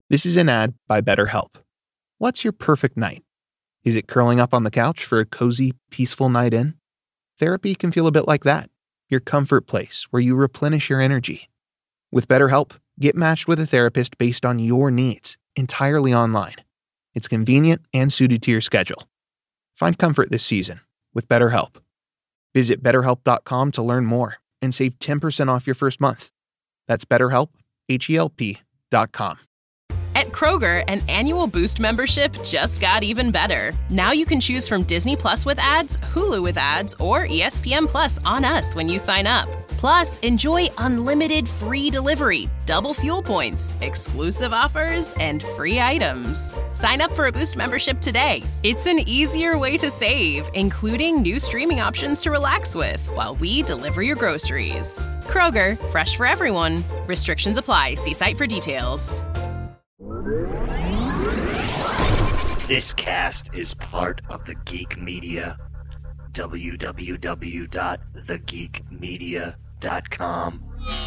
This is an ad by BetterHelp. What's your perfect night? Is it curling up on the couch for a cozy, peaceful night in? Therapy can feel a bit like that. Your comfort place where you replenish your energy. With BetterHelp, get matched with a therapist based on your needs, entirely online. It's convenient and suited to your schedule. Find comfort this season with BetterHelp. Visit BetterHelp.com to learn more and save 10% off your first month. That's BetterHelp, HELP.com. At Kroger, an annual Boost membership just got even better. Now you can choose from Disney Plus with ads, Hulu with ads, or ESPN Plus on us when you sign up. Plus, enjoy unlimited free delivery, double fuel points, exclusive offers, and free items. Sign up for a Boost membership today. It's an easier way to save, including new streaming options to relax with while we deliver your groceries. Kroger, fresh for everyone. Restrictions apply. See site for details. This cast is part of the Geek Media. www.thegeekmedia.com.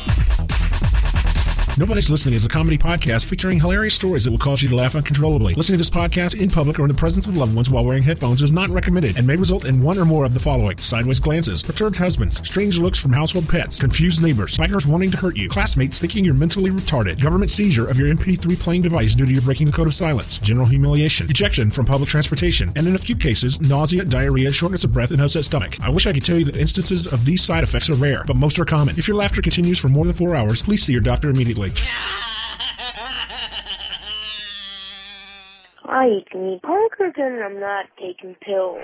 Nobody's Listening is a comedy podcast featuring hilarious stories that will cause you to laugh uncontrollably. Listening to this podcast in public or in the presence of loved ones while wearing headphones is not recommended and may result in one or more of the following: sideways glances, perturbed husbands, strange looks from household pets, confused neighbors, bikers wanting to hurt you, classmates thinking you're mentally retarded, government seizure of your MP3 playing device due to your breaking the code of silence, general humiliation, ejection from public transportation, and in a few cases, nausea, diarrhea, shortness of breath, and upset stomach. I wish I could tell you that instances of these side effects are rare, but most are common. If your laughter continues for more than 4 hours, please see your doctor immediately. Hi, it's me, Parkerton. I'm not taking pills.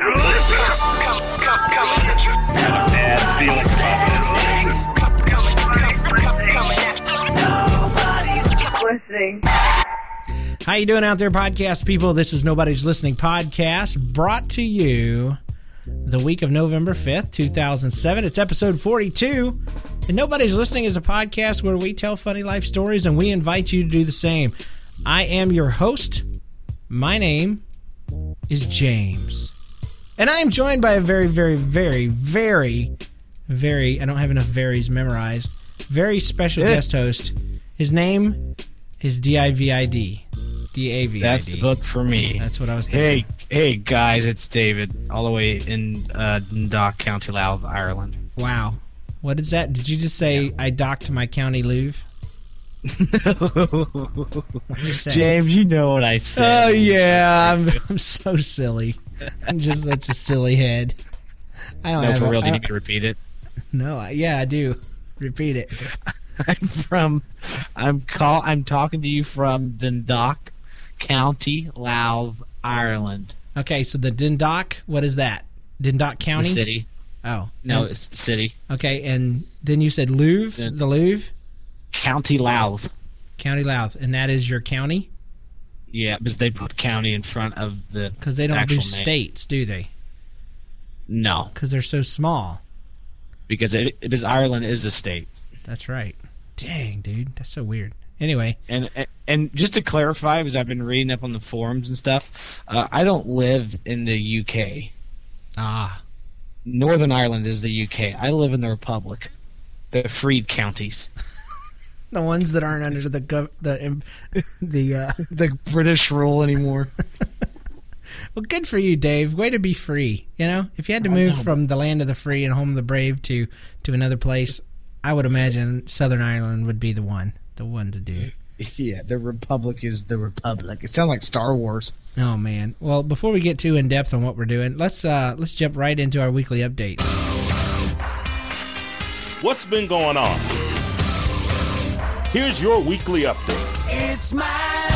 Listening. How you doing out there, podcast people? This is Nobody's Listening podcast, brought to you the week of November 5th, 2007. It's episode 42. And Nobody's Listening is a podcast where we tell funny life stories, and we invite you to do the same. I am your host. My name is James. And I am joined by a very, very, very, very, very, I don't have enough varies memorized, very special guest host. His name is D-I-V-I-D. D-A-V-I-D. That's the book for me. That's what I was thinking. Hey guys, it's David, all the way in Dundalk, County Louth, Ireland. Wow. What is that? Did you just say I docked my County Louth? James, you know what I said. Oh yeah, I'm so silly. I'm just such a silly head. I don't know. For real, do you need me to repeat it? No, I do. Repeat it. I'm talking to you from Dundalk, County Louth, Ireland. Okay, so the Dundalk, what is that? Dundalk County? The city. Oh. No, it's the city. Okay, and then you said Louth, the Louth? County Louth. County Louth, and that is your county? Yeah, because they put county in front of the because they don't do states, do they? No. Because they're so small. Because Ireland is a state. That's right. Dang, dude, that's so weird. Anyway. And just to clarify, because I've been reading up on the forums and stuff, I don't live in the UK. Ah. Northern Ireland is the UK. I live in the Republic. The freed counties. The ones that aren't under the British rule anymore. Well, good for you, Dave. Way to be free. You know, if you had to move from the land of the free and home of the brave to another place, I would imagine Southern Ireland would be the one to do. Yeah, the Republic is the Republic. It sounds like Star Wars. Oh man. Well, before we get too in depth on what we're doing, let's jump right into our weekly updates. What's been going on? Here's your weekly update. It's my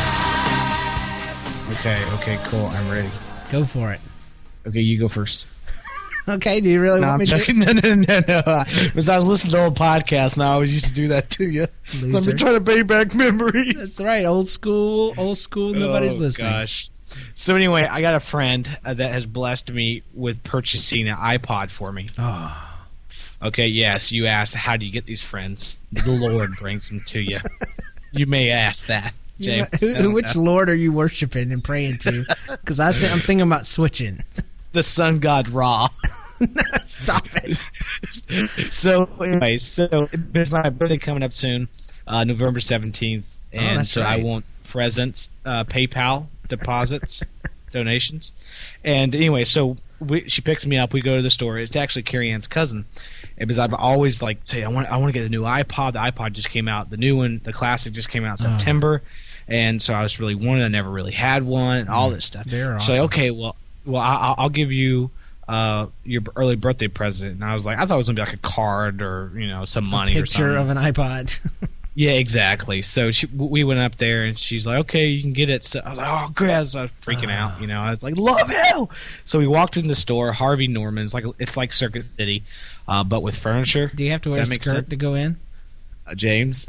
life. Okay, cool. I'm ready. Go for it. Okay, you go first. Okay, do you really want me to? No. Because I was listening to old podcasts, and I always used to do that to you. So I've been trying to pay back memories. That's right, old school. Nobody's listening. Gosh. So anyway, I got a friend that has blessed me with purchasing an iPod for me. Oh. Okay, yes, you asked, how do you get these friends? The Lord brings them to you. You may ask that, James. Which Lord are you worshiping and praying to? Because I'm thinking about switching. The sun god Ra. Stop it. So anyway, it's my birthday coming up soon, November 17th, and so right. I want presents, PayPal deposits, donations. And anyway, so she picks me up. We go to the store. It's actually Carrie Ann's cousin. And because I've always like say I want to get the new iPod. The iPod just came out. The new one, the classic, just came out in September. And so I was really wanted. I never really had one. And all this stuff. They're awesome. So like, okay, well, I'll give you your early birthday present. And I was like, I thought it was gonna be like a card or some money or something. Picture of an iPod. Yeah, exactly. So we went up there, and she's like, "Okay, you can get it." So I was like, "Oh, great!" I was freaking out. I was like, "Love you!" So we walked in the store, Harvey Norman. It's like Circuit City, but with furniture. Do you have to wear a skirt to go in? James.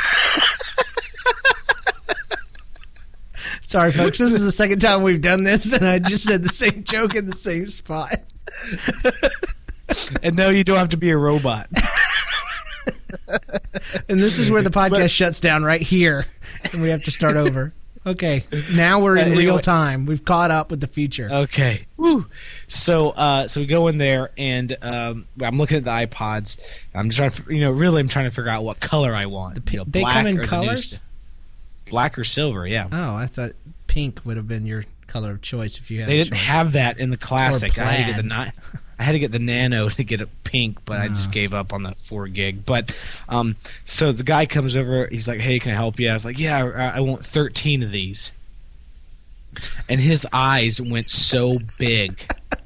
Sorry, folks. This is the second time we've done this, and I just said the same joke in the same spot. And no, you don't have to be a robot. And this is where the podcast shuts down right here, and we have to start over. Okay, now we're in real time. We've caught up with the future. Okay. Woo. So we go in there, and I'm looking at the iPods. I'm trying to, I'm trying to figure out what color I want. They come in colors? Black or silver, yeah. Oh, I thought pink would have been your color of choice if you had. They didn't have that in the classic. Or I had to get the Nano to get it pink, but I just gave up on the 4 gig. But so the guy comes over. He's like, "Hey, can I help you?" I was like, "Yeah, I want 13 of these." And his eyes went so big.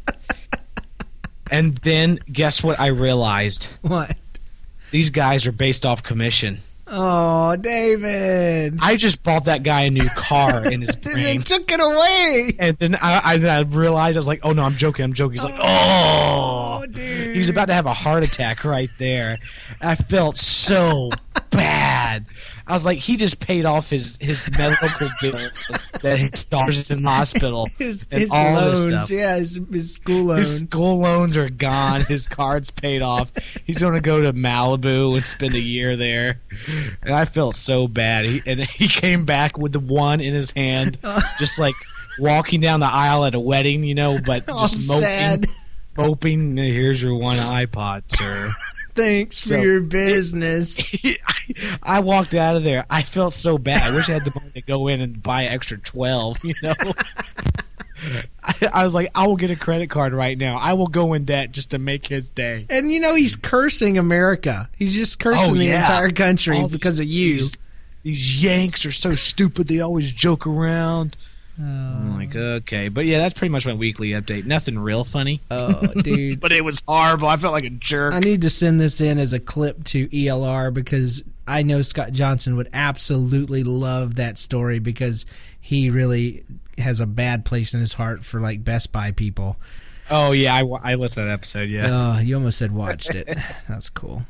And then guess what I realized? What? These guys are based off commission. Oh, David. I just bought that guy a new car in his brain. And they took it away. And then I realized, I was like, oh, no, I'm joking. He's like, oh, dude. He was about to have a heart attack right there. I felt so bad. I was like, he just paid off his medical bill that he stars in the hospital. His all loans, this stuff. Yeah, his school loan. His school loans are gone. His card's paid off. He's going to go to Malibu and spend a year there. And I felt so bad. He came back with the one in his hand, just like walking down the aisle at a wedding, but just moping. Here's your one iPod, sir. Thanks for your business. I walked out of there. I felt so bad. I wish I had the money to go in and buy extra 12, I was like, I will get a credit card right now. I will go in debt just to make his day. And he's cursing America. He's just cursing the entire country because of you. These Yanks are so stupid. They always joke around. I'm like, okay. But yeah, that's pretty much my weekly update. Nothing real funny. Oh, dude. But it was horrible. I felt like a jerk. I need to send this in as a clip to ELR because I know Scott Johnson would absolutely love that story because he really has a bad place in his heart for like Best Buy people. Oh, yeah. I listened to that episode, yeah. You almost said watched it. That's cool.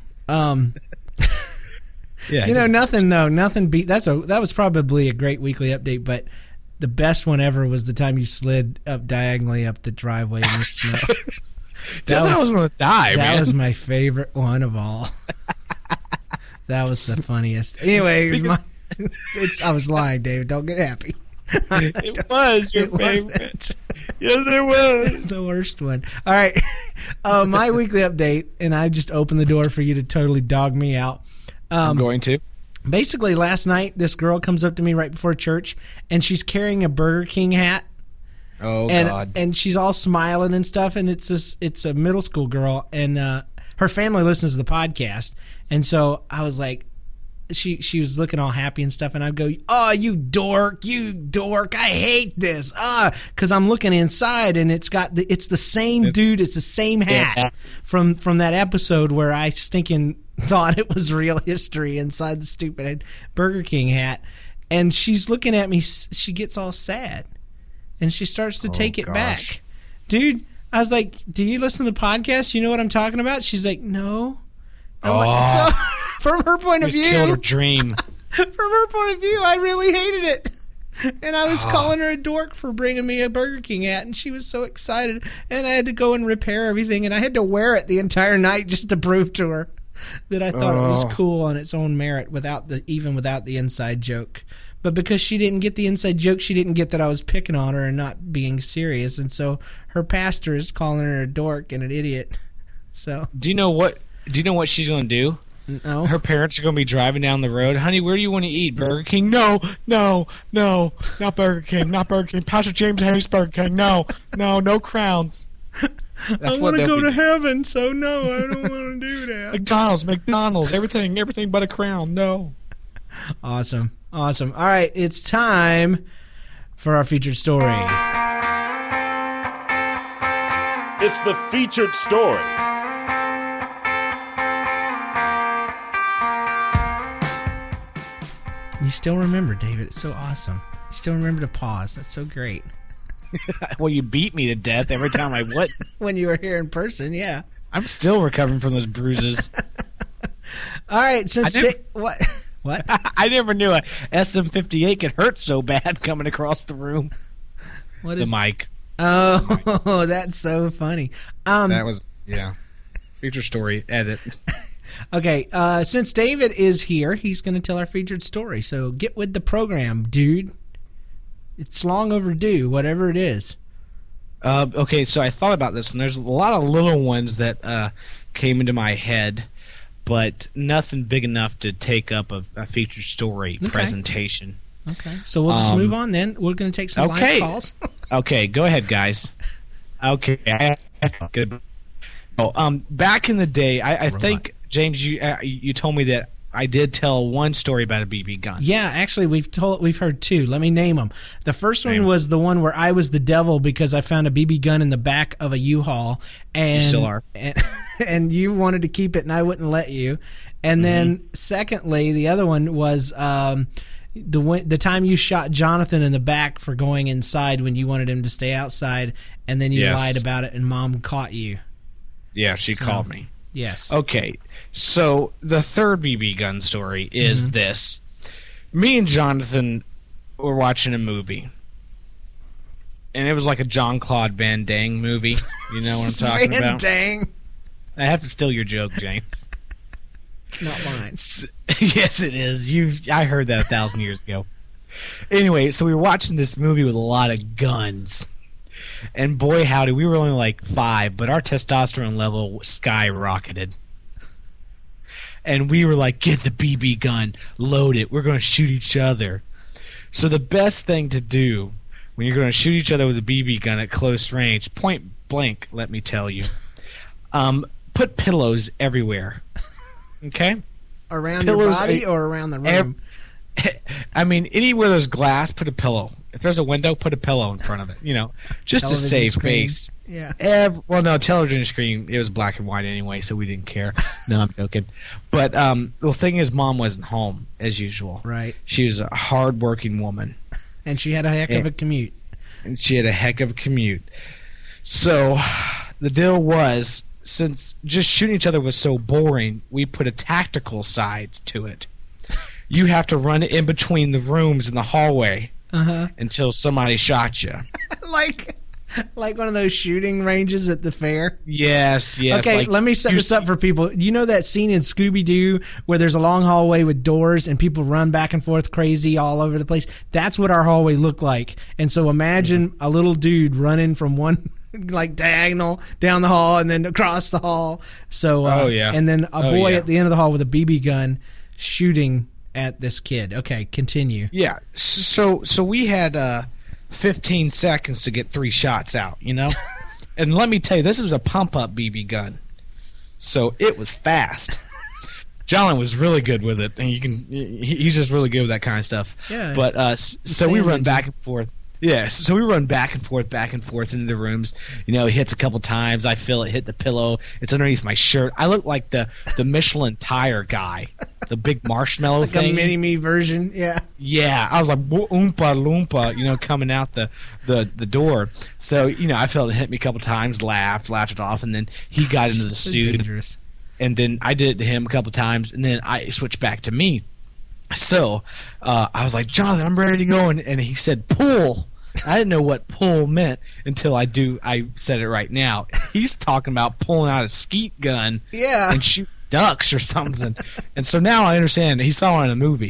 Yeah. Nothing beat that was probably a great weekly update, but the best one ever was the time you slid up diagonally up the driveway in the snow. That was going to die, man. That was my favorite one of all. That was the funniest. Anyway, I was lying, David. Don't get happy. It was your favorite. Yes, it was. It's the worst one. All right. My weekly update, and I just opened the door for you to totally dog me out. I'm going to. Basically, last night, this girl comes up to me right before church, and she's carrying a Burger King hat. Oh, God. And she's all smiling and stuff, and it's a middle school girl, and her family listens to the podcast. And so I was like, she was looking all happy and stuff, and I'd go, oh, you dork, I hate this. Because I'm looking inside, and it's the same dude, it's the same hat from that episode where I stinking thought it was real history inside the stupid Burger King hat. And she's looking at me, she gets all sad, and she starts to take it back. Dude, I was like, do you listen to the podcast? You know what I'm talking about? She's like, no. So, from her point of view, killed her dream. From her point of view, I really hated it. And I was calling her a dork for bringing me a Burger King hat, and she was so excited. And I had to go and repair everything, and I had to wear it the entire night just to prove to her that I thought it was cool on its own merit, even without the inside joke. But because she didn't get the inside joke, she didn't get that I was picking on her and not being serious. And so her pastor is calling her a dork and an idiot. So Do you know what she's going to do? No. Her parents are going to be driving down the road. Honey, where do you want to eat? Burger King? No, not Burger King, not Burger King. Pastor James hates Burger King. No crowns. I want to go to heaven, so no, I don't want to do that. McDonald's, everything but a crown. No. Awesome. All right, it's time for our featured story. It's the featured story. You still remember, David. It's so awesome. You still remember to pause. That's so great. Well, you beat me to death every time I would. When you were here in person, yeah. I'm still recovering from those bruises. All right, since what? I never knew a SM58 could hurt so bad coming across the room. What is the mic? Oh, that's so funny. That was feature story edit. Okay, since David is here, he's going to tell our featured story. So get with the program, dude. It's long overdue, whatever it is. Okay, so I thought about this, and there's a lot of little ones that came into my head, but nothing big enough to take up a featured story presentation. Okay, so we'll just move on then. We're going to take some live calls. Okay, go ahead, guys. Okay, good. Back in the day, I think, James, you told me that I did tell one story about a BB gun. Yeah, actually, we've heard two. Let me name them. The first one was the one where I was the devil because I found a BB gun in the back of a U-Haul, and you still are, and you wanted to keep it, and I wouldn't let you. And then, secondly, the other one was the time you shot Jonathan in the back for going inside when you wanted him to stay outside, and then you lied about it, and Mom caught you. Yeah, she called me. Yes. Okay, so the third BB gun story is this. Me and Jonathan were watching a movie, and it was like a Jean-Claude Van Damme movie. You know what I'm talking about? Van Damme. I have to steal your joke, James. It's not mine. Yes, it is. I heard that 1,000 years ago. Anyway, so we were watching this movie with a lot of guns. And boy, howdy, we were only like 5, but our testosterone level skyrocketed. And we were like, get the BB gun, load it, we're going to shoot each other. So the best thing to do when you're going to shoot each other with a BB gun at close range, point blank, let me tell you, put pillows everywhere. Okay? Around your body or around the room? I mean, anywhere there's glass, put a pillow. If there's a window, put a pillow in front of it. You know, just to save face. Yeah. Well, no, television screen. It was black and white anyway, so we didn't care. No, I'm joking. But the thing is, Mom wasn't home as usual. Right. She was a hard-working woman, and she had a heck of a commute. So the deal was, since just shooting each other was so boring, we put a tactical side to it. You have to run in between the rooms in the hallway until somebody shot you. like one of those shooting ranges at the fair? Yes. Okay, let me set this up for people. You know that scene in Scooby-Doo where there's a long hallway with doors and people run back and forth crazy all over the place? That's what our hallway looked like. And so imagine a little dude running from one like diagonal down the hall and then across the hall. So and then a boy at the end of the hall with a BB gun shooting at this kid. Okay, continue. Yeah, so we had 15 seconds to get 3 shots out, you know? And let me tell you, this was a pump-up BB gun, so it was fast. John was really good with it, and he's just really good with that kind of stuff. Yeah. But so we run back and forth. Yeah, so we run back and forth into the rooms. You know, it hits a couple times. I feel it hit the pillow. It's underneath my shirt. I look like the Michelin tire guy, the big marshmallow thing. Like a mini-me version, yeah. Yeah, I was like, oompa loompa, you know, coming out the door. So, you know, I felt it hit me a couple times, laughed it off, and then he got into the suit. Dangerous. And then I did it to him a couple times, and then I switched back to me. So I was like, Jonathan, I'm ready to go. And he said, pull. I didn't know what pull meant until I said it right now. He's talking about pulling out a skeet gun and shoot ducks or something. And so now I understand. He saw it in a movie.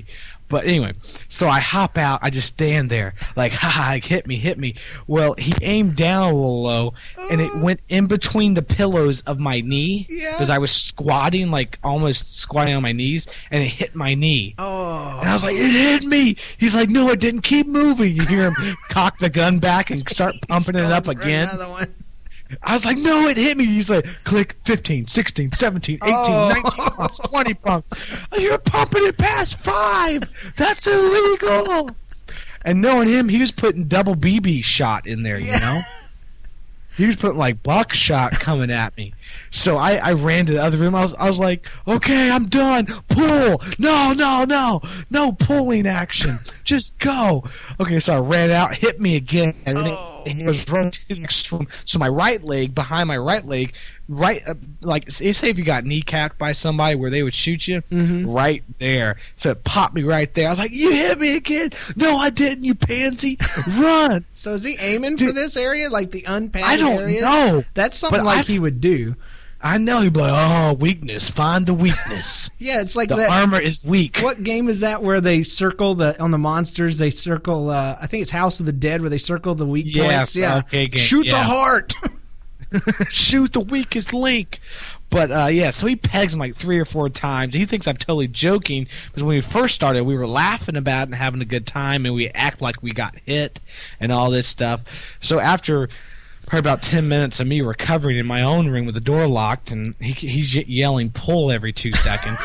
But anyway, so I hop out. I just stand there like, hit me. Well, he aimed down a little low, and it went in between the pillows of my knee because I was squatting, like almost squatting on my knees, and it hit my knee. Oh. And I was like, it hit me. He's like, no, it didn't. Keep moving. You hear him cock the gun back and start pumping it up again. I was like, no, it hit me. He's like, click 15, 16, 17, 18, 19 pumps, 20 pumps. You're pumping it past 5. That's illegal. And knowing him, he was putting double BB shot in there, you know? He was putting like buckshot coming at me. So I ran to the other room. I was like, okay, I'm done. Pull. No pulling action. Just go. Okay, so I ran out, hit me again, and it was running to the next room. So my right leg, behind my right leg, like say if you got kneecapped by somebody where they would shoot you, right there. So it popped me right there. I was like, you hit me again. No, I didn't, you pansy. Run. So is he aiming for this area, like the unpadded areas? I don't know. That's something like he would do. I know. He'd be like, oh, weakness. Find the weakness. Yeah, it's like the armor is weak. What game is that where they circle on the monsters? They circle. I think it's House of the Dead where they circle the weak points. Yeah, okay, game. Shoot the heart. Shoot the weakest link. But so he pegs him like 3 or 4 times. He thinks I'm totally joking because when we first started, we were laughing about it and having a good time, and we act like we got hit and all this stuff. So after probably about 10 minutes of me recovering in my own room with the door locked, and he's yelling pull every 2 seconds.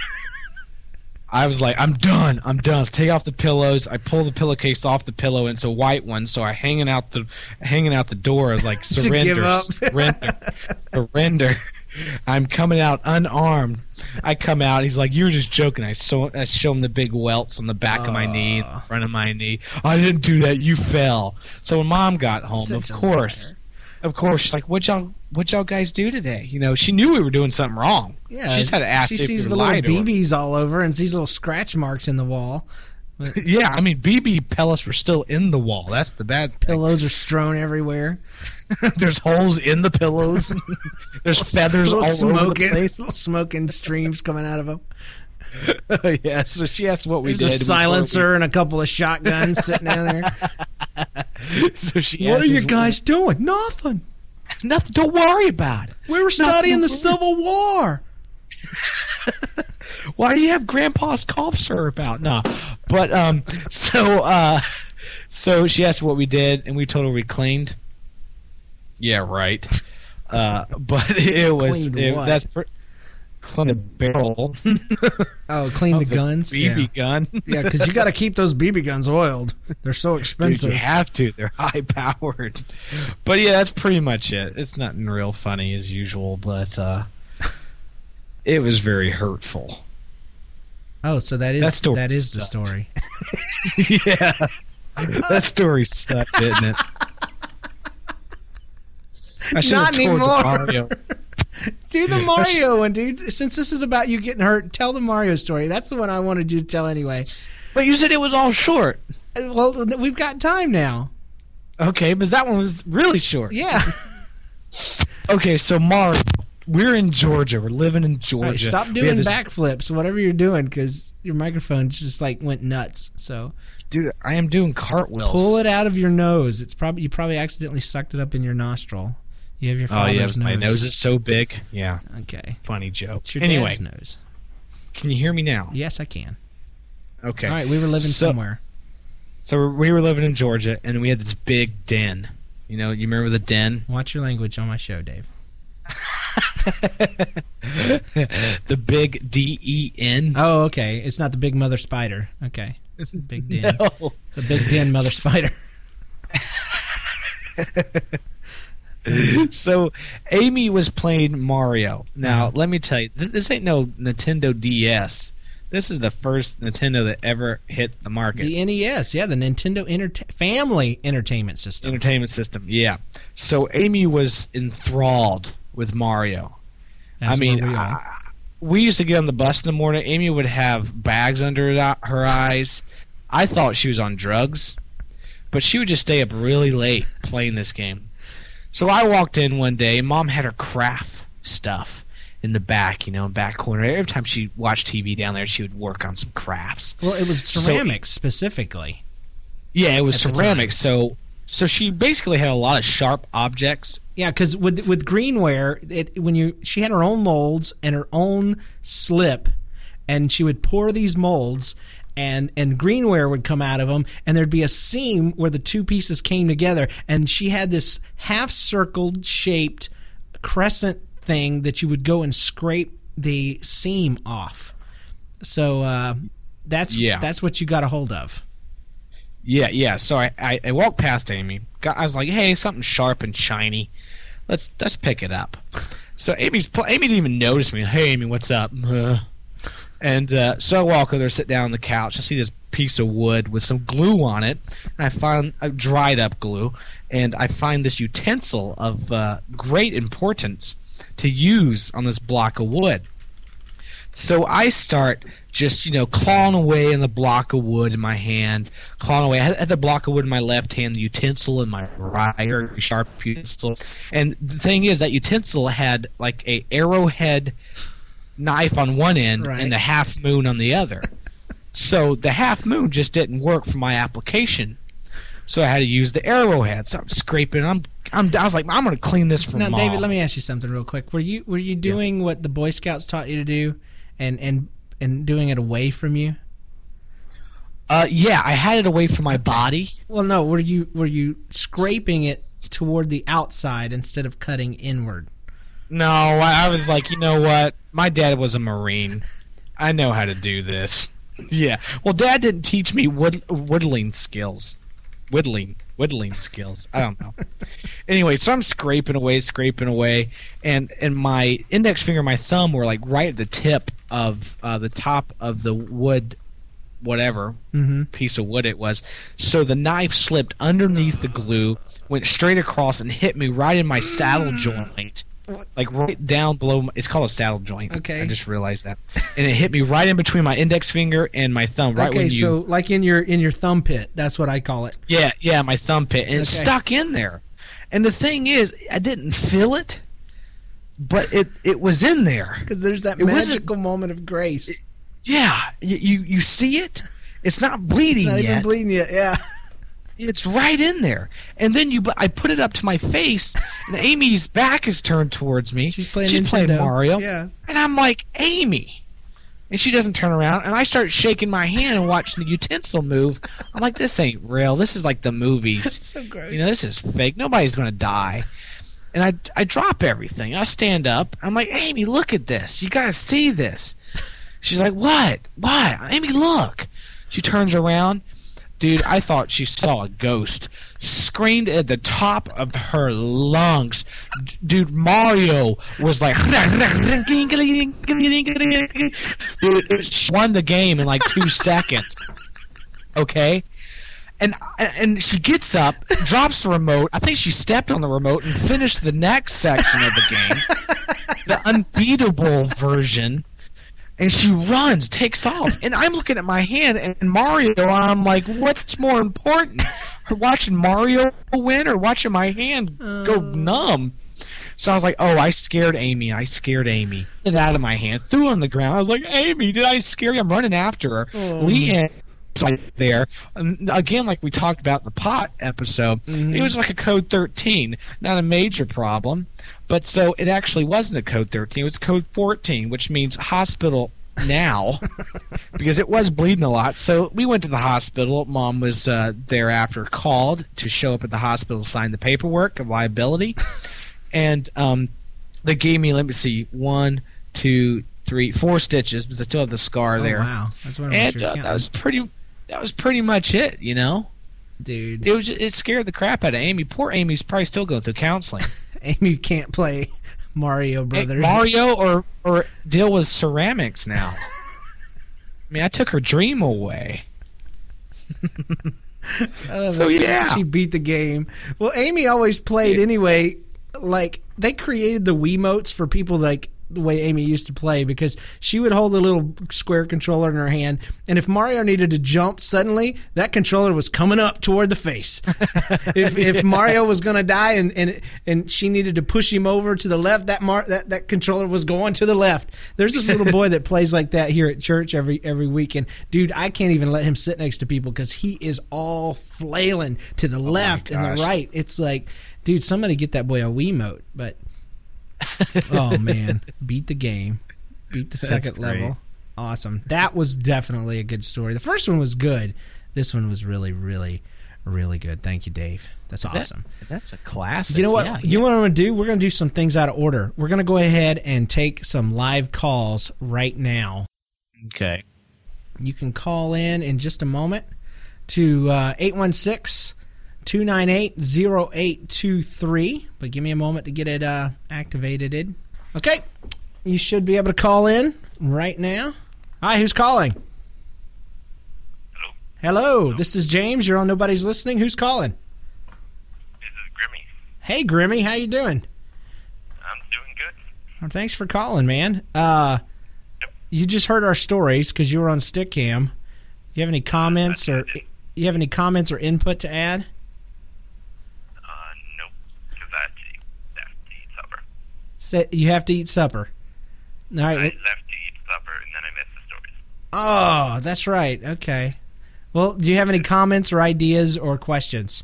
I was like, I'm done. Take off the pillows. I pull the pillowcase off the pillow, and it's a white one, so I hanging out the door is like surrender. I'm coming out unarmed. I come out. He's like, you were just joking. I show him the big welts on the back of my knee, in front of my knee. I didn't do that. You fell. So when Mom got home, of course, she's like, what y'all guys do today? You know, she knew we were doing something wrong. Yeah, she just had to ask. She sees the little BBs all over and sees little scratch marks in the wall. Yeah, I mean, BB pellets were still in the wall. That's the bad thing. Pillows are strewn everywhere. There's holes in the pillows. There's feathers all over the place. Little smoking streams coming out of them. Yeah, so she asked what we did. There's a silencer and a couple of shotguns sitting down there. So she what are you guys doing? Nothing. Nothing. Don't worry about it. We were studying the Civil War. Why do you have Grandpa's cough syrup out? No, but so she asked what we did, and we told her we cleaned. Yeah, right. But it was clean the barrel. Oh, clean the guns. BB gun. Yeah, because you got to keep those BB guns oiled. They're so expensive. Dude, you have to. They're high powered. But yeah, that's pretty much it. It's nothing real funny as usual, but it was very hurtful. Oh, so that is the story. Yeah, that story sucked, didn't it? I should have told the Mario. Do the Mario one, dude. Since this is about you getting hurt, tell the Mario story. That's the one I wanted you to tell anyway. But you said it was all short. Well, we've got time now. Okay, but that one was really short. Yeah. Okay, so Mario, we're in Georgia. We're living in Georgia. Right, stop doing backflips, whatever you're doing, because your microphone just like went nuts. So, dude, I am doing cartwheels. Pull it out of your nose. You probably accidentally sucked it up in your nostril. You have your father's nose. My nose is so big. Yeah. Okay. Funny joke. It's your dad's nose. Can you hear me now? Yes, I can. Okay. All right, we were living somewhere. So we were living in Georgia, and we had this big den. You know, you remember the den? Watch your language on my show, Dave. The big DEN. Oh, okay. It's not the big mother spider. Okay. It's a big den. No. It's a big den mother spider. So Amy was playing Mario. Now, let me tell you, this ain't no Nintendo DS. This is the first Nintendo that ever hit the market. The NES, yeah, the Nintendo Family Entertainment System. Entertainment System, yeah. So Amy was enthralled with Mario. That's we used to get on the bus in the morning. Amy would have bags under her eyes. I thought she was on drugs, but she would just stay up really late playing this game. So I walked in one day, and Mom had her craft stuff. in the back, back corner. Every time she watched TV down there, she would work on some crafts. Well, it was ceramics specifically. Yeah, it was ceramics. So she basically had a lot of sharp objects. Yeah, because with greenware, she had her own molds and her own slip, and she would pour these molds, and greenware would come out of them, and there'd be a seam where the two pieces came together, and she had this half-circled shaped crescent thing that you would go and scrape the seam off. So that's what you got a hold of. Yeah. So I walked past Amy. I was like, hey, something sharp and shiny. Let's pick it up. So Amy didn't even notice me. Hey, Amy, what's up? And so I walk over there, sit down on the couch. I see this piece of wood with some glue on it. And I find dried up glue, and I find this utensil of great importance to use on this block of wood. So I start just, clawing away in the block of wood in my hand, clawing away. I had the block of wood in my left hand, the utensil in my right, or sharp utensil. And the thing is, that utensil had like a arrowhead knife on one end and the half moon on the other. So the half moon just didn't work for my application. So I had to use the arrowhead. So I'm scraping. I was like, I'm going to clean this for Mom. Now, David, let me ask you something real quick. Were you doing what the Boy Scouts taught you to do, and doing it away from you? Yeah, I had it away from my body. Well, no. Were you scraping it toward the outside instead of cutting inward? No, I was like, you know what? My dad was a Marine. I know how to do this. Yeah. Well, Dad didn't teach me whittling skills. Whittling skills. I don't know. Anyway, so I'm scraping away, and my index finger and my thumb were like right at the tip of the top of the wood, whatever piece of wood it was. So the knife slipped underneath the glue, went straight across, and hit me right in my saddle joint. Like right down below. It's called a saddle joint. Okay. I just realized that, and it hit me right in between my index finger and my thumb. Right when you. So like in your thumb pit. That's what I call it. Yeah, my thumb pit, and it's stuck in there. And the thing is, I didn't feel it, but it was in there. Because there's that magical moment of grace. Yeah, you see it. It's not bleeding yet. It's not even bleeding yet. Yeah. It's right in there. And then I put it up to my face, and Amy's back is turned towards me. She's playing Mario. Yeah. And I'm like, Amy. And she doesn't turn around, and I start shaking my hand and watching the utensil move. I'm like, this ain't real. This is like the movies. That's so gross. This is fake. Nobody's going to die. And I drop everything. I stand up. I'm like, Amy, look at this. You got to see this. She's like, what? Amy, look. She turns around. Dude, I thought she saw a ghost. Screamed at the top of her lungs. Dude, Mario was like... Dude, she won the game in like 2 seconds. Okay? And she gets up, drops the remote. I think she stepped on the remote and finished the next section of the game. The unbeatable version. And she runs, takes off. And I'm looking at my hand and Mario, and I'm like, what's more important? Watching Mario win or watching my hand go numb? So I was like, oh, I scared Amy. Get it out of my hand. Threw it on the ground. I was like, Amy, did I scare you? I'm running after her. Leanne right there. And again, like we talked about the pot episode, it was like a code 13. Not a major problem. But so it actually wasn't a code 13. It was code 14, which means hospital now, because it was bleeding a lot. So we went to the hospital. Mom was thereafter called to show up at the hospital to sign the paperwork of liability. And they gave me, let me see, 1, 2, 3, 4 stitches, because I still have the scar there. Wow. That's what and that was pretty much it, Dude. It scared the crap out of Amy. Poor Amy's probably still going through counseling. Amy can't play Mario Brothers. Mario or deal with ceramics now. I mean, I took her dream away. So yeah, she beat the game. Well, Amy always played anyway. Like they created the Wiimotes for people like the way Amy used to play, because she would hold the little square controller in her hand, and if Mario needed to jump suddenly, that controller was coming up toward the face. If Mario was going to die and she needed to push him over to the left, that controller was going to the left. There's this little boy that plays like that here at church every weekend. Dude, I can't even let him sit next to people because he is all flailing to the left and the right. It's like, dude, somebody get that boy a Wiimote, but oh man, beat the game, beat the second level. Awesome. That was definitely a good story. The first one was good. This one was really, really, really good. Thank you, Dave. That's awesome. That's a classic. You know what? You know what I'm going to do? We're going to do some things out of order. We're going to go ahead and take some live calls right now. Okay. You can call in just a moment to 816-298-0823, but give me a moment to get it activated. Okay, you should be able to call in right now. Hi, who's calling? Hello, this is James. You're on Nobody's Listening. Who's calling? This is Grimmy. Hey, Grimmy, how you doing? I'm doing good. Well, thanks for calling, man. You just heard our stories because you were on Stickcam. You have any comments or input to add? Nope, because I have to eat supper. You have to eat supper. All right. I left to eat supper, and then I missed the stories. Oh, that's right. Okay. Well, do you have any comments or ideas or questions?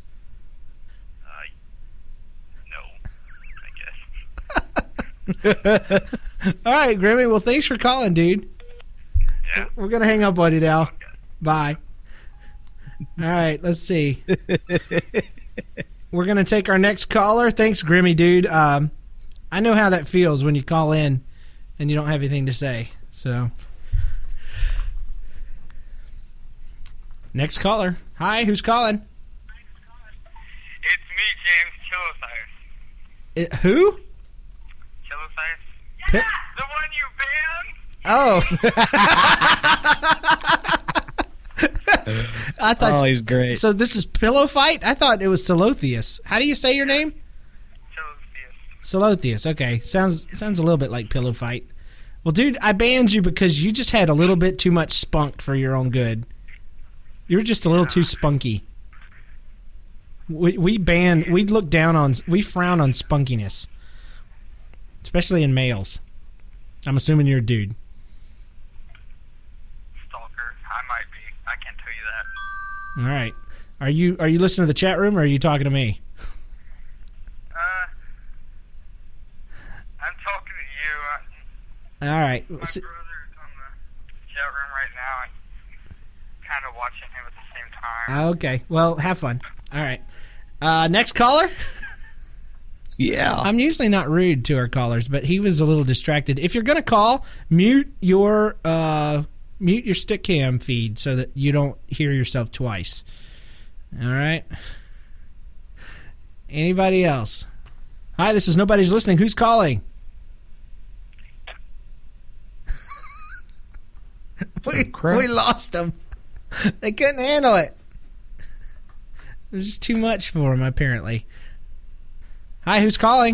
No, I guess. All right, Grimmy. Well, thanks for calling, dude. Yeah. We're going to hang up on you now. Okay. Bye. All right, let's see. We're going to take our next caller. Thanks, Grimmy, dude. I know how that feels when you call in and you don't have anything to say. So, next caller. Hi, who's calling? It's me, James Chilosire. Who? Chilosire? Yeah, the one you banned? Oh. I thought. Oh, he's great. So this is Pillow Fight? I thought it was Solotheus. How do you say your name? Solotheus. Okay, sounds a little bit like Pillow Fight. Well, dude, I banned you because you just had a little bit too much spunk for your own good. You were just a little too spunky. We frown on spunkiness, especially in males. I'm assuming you're a dude. Stalker. I might be. I can't tell you that. All right. Are you listening to the chat room or are you talking to me? I'm talking to you. All right. My brother is on the chat room right now and kind of watching him at the same time. Okay. Well, have fun. All right. Next caller? Yeah. I'm usually not rude to our callers, but he was a little distracted. If you're going to call, mute your Stickcam feed so that you don't hear yourself twice. All right. Anybody else? Hi, this is Nobody's Listening. Who's calling? We lost them. They couldn't handle it. It was just too much for them, apparently. Hi, who's calling?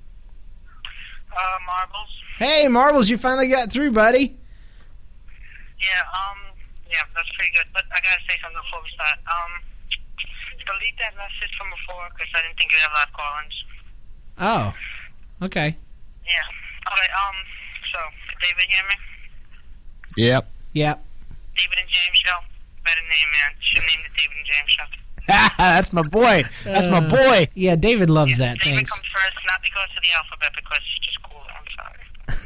Marbles. Hey, Marbles, you finally got through, buddy. Yeah, that's pretty good. But I gotta say something before we start. Delete that message from before because I didn't think you'd have live call-ins. Oh, okay. Yeah. Okay. So David, hear me? Yep. David and James show. Better name, man. Should name the David and James show. That's my boy. That's my boy. Yeah, David loves that. David Thanks. comes first, not because of the alphabet, because it's just cool. I'm sorry.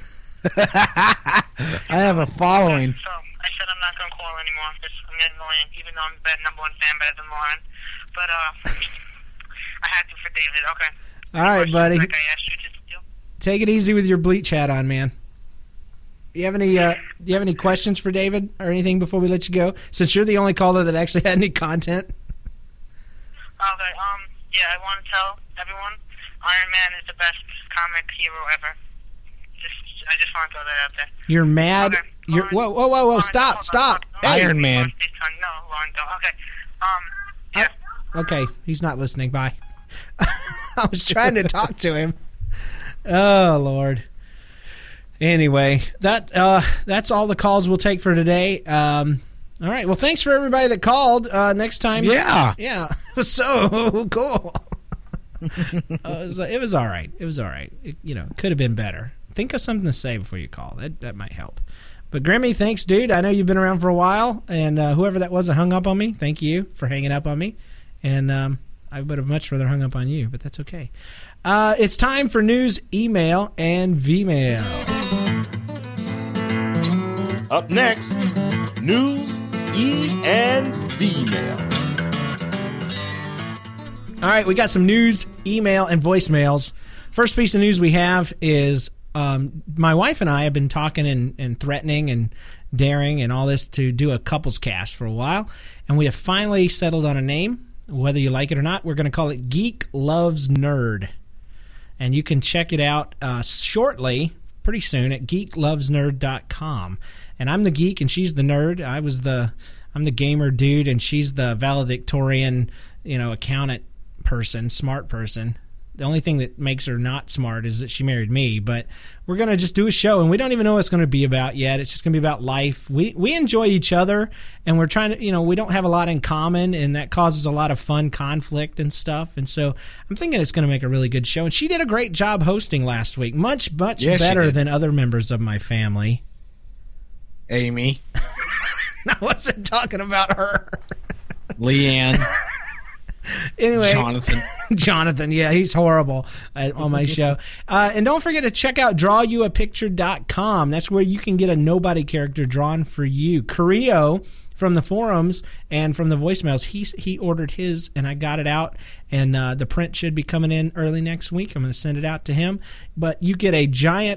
I have a following. So I said I'm not gonna call anymore because I'm getting annoying, even though I'm the number one fan better than Lauren. But I had to for David. Okay. All right, buddy. Like I asked you to do. Take it easy with your bleach hat on, man. Do you have any questions for David or anything before we let you go? Since you're the only caller that actually had any content. Okay. Yeah, I want to tell everyone Iron Man is the best comic hero ever. I just want to throw that out there. You're mad. Okay. You're Lauren, whoa! Lauren, Stop! Hey. Iron Man. No, Lauren, don't. Okay. Yeah. Okay, he's not listening. Bye. I was trying to talk to him. Oh, Lord. Anyway, that's all the calls we'll take for today. All right. Well, thanks for everybody that called. Next time. Yeah. Yeah. It was so cool. It was all right. It was all right. It, could have been better. Think of something to say before you call. That might help. But Grimmy, thanks, dude. I know you've been around for a while, and whoever that was that hung up on me, thank you for hanging up on me. And I would have much rather hung up on you, but that's okay. It's time for news, email, and V-mail. Up next, news, and V-mail. All right, we got some news, email, and voicemails. First piece of news we have is my wife and I have been talking and threatening and daring and all this to do a couples cast for a while, and we have finally settled on a name. Whether you like it or not, we're going to call it Geek Loves Nerd. And you can check it out shortly, pretty soon, at geeklovesnerd.com. And I'm the geek and she's the nerd. I'm the gamer dude and she's the valedictorian, accountant person, smart person. The only thing that makes her not smart is that she married me. But we're going to just do a show, and we don't even know what it's going to be about yet. It's just going to be about life. We enjoy each other, and we're trying to, we don't have a lot in common, and that causes a lot of fun conflict and stuff. And so I'm thinking it's going to make a really good show. And she did a great job hosting last week, much better than other members of my family. Amy. I wasn't talking about her. Leanne. Anyway, Jonathan, yeah, he's horrible on my show. And don't forget to check out drawyouapicture.com. That's where you can get a nobody character drawn for you. Carrillo from the forums and from the voicemails, he ordered his, and I got it out, and the print should be coming in early next week. I'm going to send it out to him. But you get a giant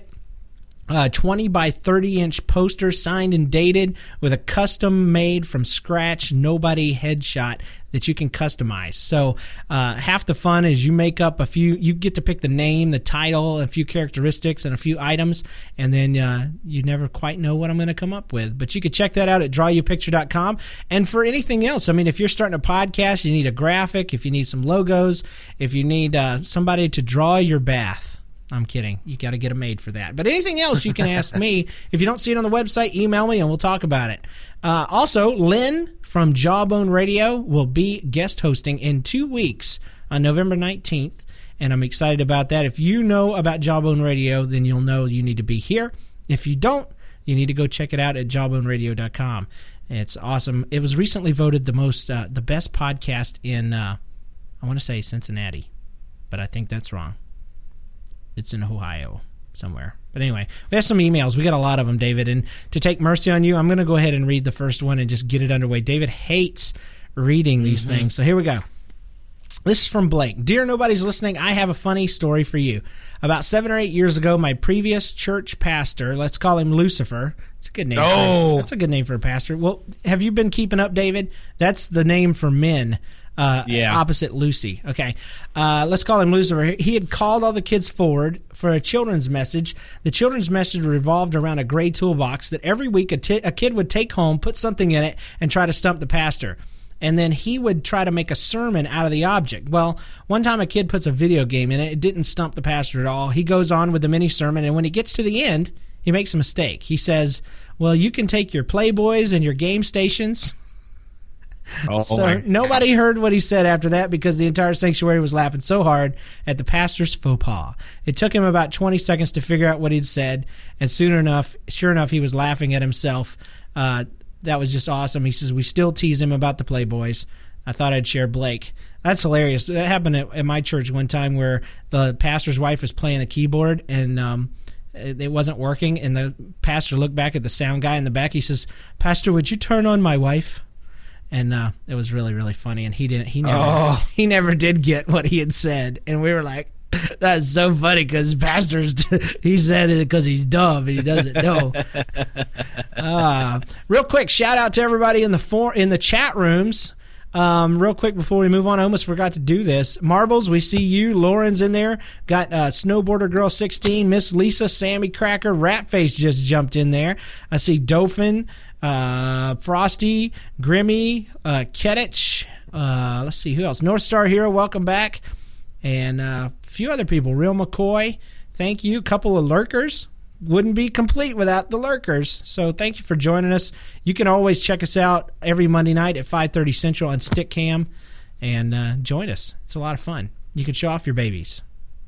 20 by 30 inch poster signed and dated with a custom made from scratch nobody headshot that you can customize. So half the fun is you make up you get to pick the name, the title, a few characteristics, and a few items, and then you never quite know what I'm going to come up with. But you can check that out at drawyouapicture.com. And for anything else, I mean, if you're starting a podcast, you need a graphic, if you need some logos, if you need somebody to draw your bath. I'm kidding. You got to get them made for that. But anything else, you can ask me. If you don't see it on the website, email me and we'll talk about it. Also, Lynn from Jawbone Radio will be guest hosting in 2 weeks on November 19th, and I'm excited about that. If you know about Jawbone Radio, then you'll know you need to be here. If you don't, you need to go check it out at jawboneradio.com. It's awesome. It was recently voted the best podcast in, I want to say Cincinnati, but I think that's wrong. It's in Ohio somewhere. But anyway, we have some emails. We got a lot of them, David. And to take mercy on you, I'm going to go ahead and read the first one and just get it underway. David hates reading these things. So here we go. This is from Blake. Dear Nobody's Listening, I have a funny story for you. About 7 or 8 years ago, my previous church pastor, let's call him Lucifer. It's a good name. That's a good name for a pastor. Well, have you been keeping up, David? That's the name for men. Opposite Lucy. Okay. Let's call him Lucifer. He had called all the kids forward for a children's message. The children's message revolved around a gray toolbox that every week a kid would take home, put something in it, and try to stump the pastor. And then he would try to make a sermon out of the object. Well, one time a kid puts a video game in it. It didn't stump the pastor at all. He goes on with the mini sermon, and when he gets to the end, he makes a mistake. He says, well, you can take your Playboys and your game stations. So nobody heard what he said after that because the entire sanctuary was laughing so hard at the pastor's faux pas. It took him about 20 seconds to figure out what he'd said, and sure enough, he was laughing at himself. That was just awesome. He says, we still tease him about the Playboys. I thought I'd share Blake. That's hilarious. That happened at my church one time where the pastor's wife was playing the keyboard, and it wasn't working, and the pastor looked back at the sound guy in the back. He says, Pastor, would you turn on my wife? And it was really, really funny. And he never did get what he had said. And we were like, that's so funny because pastors, he said it because he's dumb and he doesn't know. Real quick, shout out to everybody in the chat rooms. Real quick before we move on, I almost forgot to do this. Marbles, we see you. Lauren's in there. Got Snowboarder Girl 16, Miss Lisa, Sammy Cracker, Ratface just jumped in there. I see Dauphin, Frosty, Grimmy, Kedich. Let's see who else. North Star Hero, welcome back, and a few other people. Real McCoy, thank you. Couple of lurkers. wouldn't be complete without the lurkers. So thank you for joining us. You can always check us out every Monday night at 5:30 Central on Stickcam and join us. It's a lot of fun. You can show off your babies.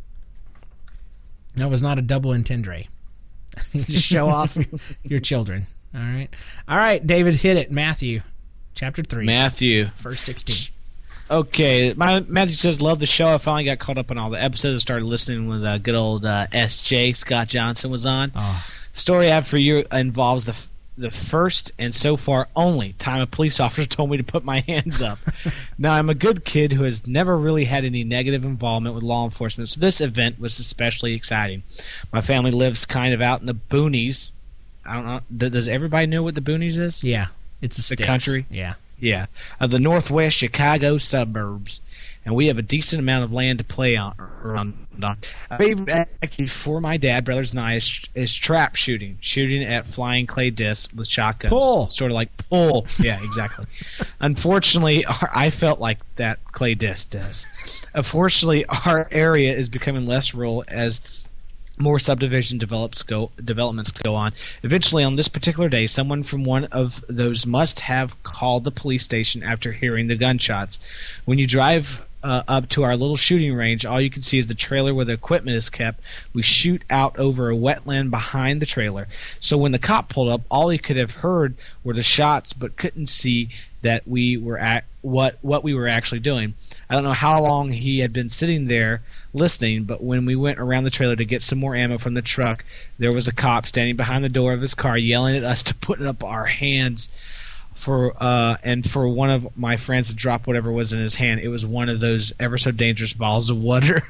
That was not a double entendre. Just show off your children. All right, David, hit it. Matthew, chapter 3. Matthew. Verse 16. Okay, Matthew says, love the show. I finally got caught up on all the episodes and started listening when good old SJ, Scott Johnson, was on. Oh. The story I have for you involves the first and so far only time a police officer told me to put my hands up. Now, I'm a good kid who has never really had any negative involvement with law enforcement, so this event was especially exciting. My family lives kind of out in the boonies. I don't know. Does everybody know what the boonies is? Yeah. It's the country? Yeah. Yeah, of the northwest Chicago suburbs, and we have a decent amount of land to play on. My favorite activity for my dad, brothers, and I is trap shooting at flying clay discs with shotguns. Pull. Sort of like pull. Yeah, exactly. Unfortunately, I felt like that clay disc does. Unfortunately, our area is becoming less rural as more subdivision developments go on. Eventually, on this particular day, someone from one of those must have called the police station after hearing the gunshots. When you drive up to our little shooting range, all you can see is the trailer where the equipment is kept. We shoot out over a wetland behind the trailer. So when the cop pulled up, all he could have heard were the shots, but couldn't see that we were at what we were actually doing. I don't know how long he had been sitting there listening, but when we went around the trailer to get some more ammo from the truck, there was a cop standing behind the door of his car yelling at us to put up our hands for one of my friends to drop whatever was in his hand. It was one of those ever so dangerous balls of water.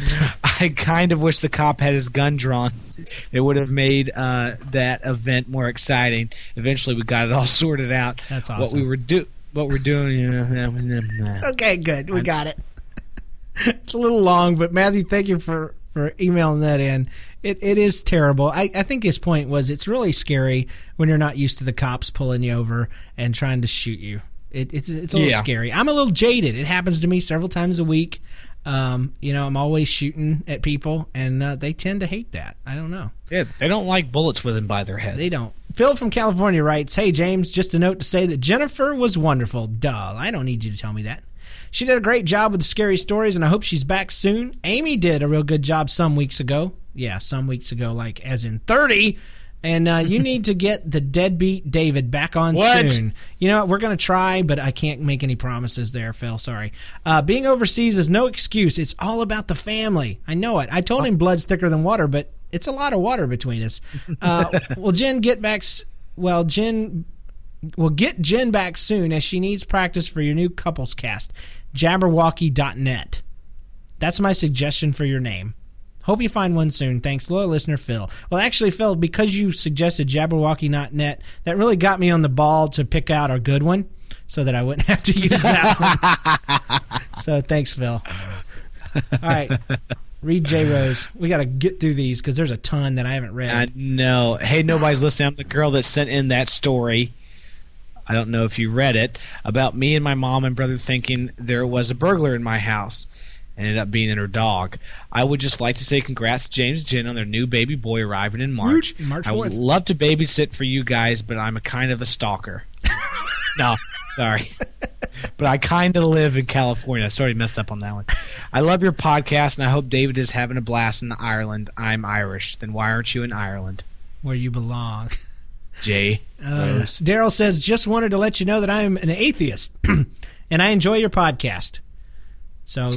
I kind of wish the cop had his gun drawn. It would have made that event more exciting. Eventually, we got it all sorted out. That's awesome. What we're doing. Okay, good. We got it. It's a little long, but Matthew, thank you for emailing that in. It is terrible. I think his point was it's really scary when you're not used to the cops pulling you over and trying to shoot you. It's a little scary. I'm a little jaded. It happens to me several times a week. I'm always shooting at people, and they tend to hate that. I don't know. Yeah, they don't like bullets whizzing by their head. They don't. Phil from California writes, "Hey, James, just a note to say that Jennifer was wonderful. Duh, I don't need you to tell me that. She did a great job with the scary stories, and I hope she's back soon. Amy did a real good job some weeks ago. Yeah, some weeks ago, like as in 30. And you need to get the deadbeat David back on soon. You know, we're going to try, but I can't make any promises there, Phil. Sorry. Being overseas is no excuse. It's all about the family. I know it. I told him blood's thicker than water, but it's a lot of water between us. Will Jen get back? Well, Jen will get Jen back soon as she needs practice for your new couples cast. Jabberwocky.net. That's my suggestion for your name. Hope you find one soon. Thanks, loyal listener Phil. Well, actually, Phil, because you suggested Jabberwocky.net, that really got me on the ball to pick out a good one so that I wouldn't have to use that one. So thanks, Phil. All right. Read J. Rose. We got to get through these because there's a ton that I haven't read. No. Hey, nobody's listening. I'm the girl that sent in that story. I don't know if you read it, about me and my mom and brother thinking there was a burglar in my house. Ended up being in her dog. I would just like to say congrats to James and Jen on their new baby boy arriving in March. March 4th. I would love to babysit for you guys, but I'm a kind of a stalker. No, sorry. But I kind of live in California. I sort of messed up on that one. I love your podcast, and I hope David is having a blast in Ireland. I'm Irish. Then why aren't you in Ireland? Where you belong. J. Rose. Daryl says, just wanted to let you know that I'm an atheist, and I enjoy your podcast. So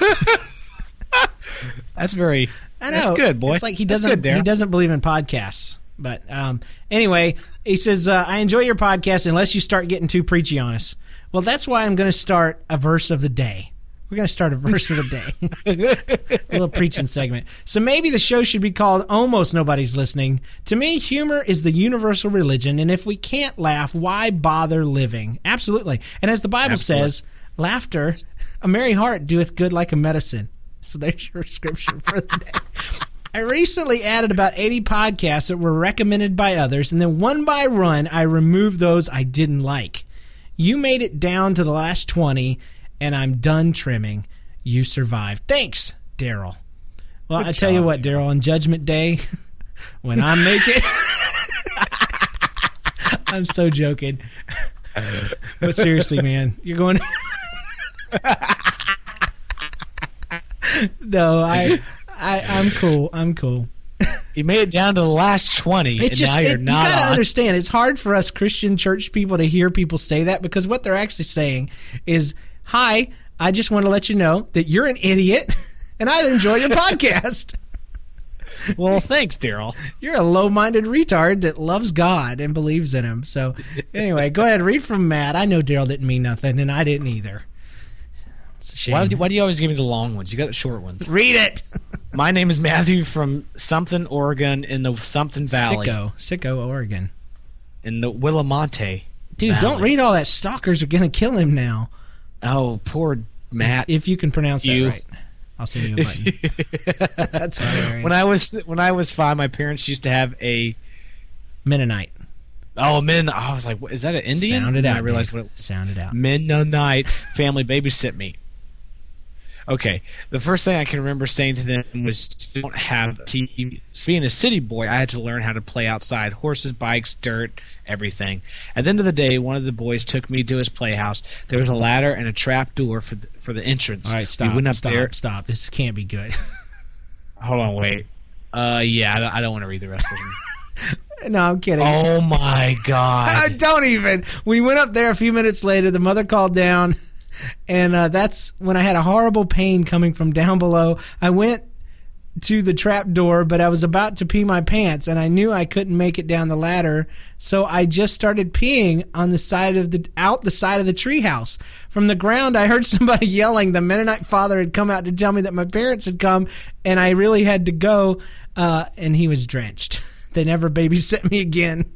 that's very. I know. That's good, boy. It's like he doesn't believe in podcasts. But anyway, he says, I enjoy your podcast unless you start getting too preachy on us. Well, that's why I'm going to start a verse of the day. We're going to start a verse of the day. A little preaching segment. So maybe the show should be called Almost Nobody's Listening. To me, humor is the universal religion, and if we can't laugh, why bother living? Absolutely. And as the Bible says, laughter, a merry heart doeth good like a medicine. So there's your scripture for the day. I recently added about 80 podcasts that were recommended by others, and then one by one, I removed those I didn't like. You made it down to the last 20, and I'm done trimming. You survived. Thanks, Daryl. Well, I tell you what, Daryl, on Judgment Day, When I'm naked. I'm so joking. But seriously, man, you're going. No, I'm cool. I'm cool. You made it down to the last 20, It's and just, now you're not you gotta on. understand, it's hard for us Christian church people to hear people say that, because what they're actually saying is, hi, I just want to let you know that you're an idiot, and I enjoy your podcast. Well, thanks, Daryl. You're a low-minded retard that loves God and believes in him. So anyway, go ahead, read from Matt. I know Daryl didn't mean nothing, and I didn't either. It's a shame. Why do you always give me the long ones? You got the short ones. Read it. My name is Matthew from something, Oregon, in the something valley. Sicko, Oregon. In the Willamette Dude, Valley. don't read all that. Stalkers are going to kill him now. Oh, poor Matt. If you can pronounce that right. I'll send you a button. That's hilarious. When I was 5, my parents used to have a Mennonite. Oh, I was like, is that an Indian? Sound it out. I realized Dave. what it Sound it out. Mennonite family babysit me. Okay, the first thing I can remember saying to them was, don't have TV. So being a city boy, I had to learn how to play outside. Horses, bikes, dirt, everything. At the end of the day, one of the boys took me to his playhouse. There was a ladder and a trap door for the entrance. All right, stop. We went up stop. there. Stop. This can't be good. Hold on, wait. Yeah, I don't want to read the rest of them. No, I'm kidding. Oh, my God. Don't even. We went up there a few minutes later. The mother called down, and that's when I had a horrible pain coming from down below. I went to the trap door, but I was about to pee my pants, and I knew I couldn't make it down the ladder, so I just started peeing on the side of the treehouse. From the ground, I heard somebody yelling. The Mennonite father had come out to tell me that my parents had come, and I really had to go, and he was drenched. They never babysit me again.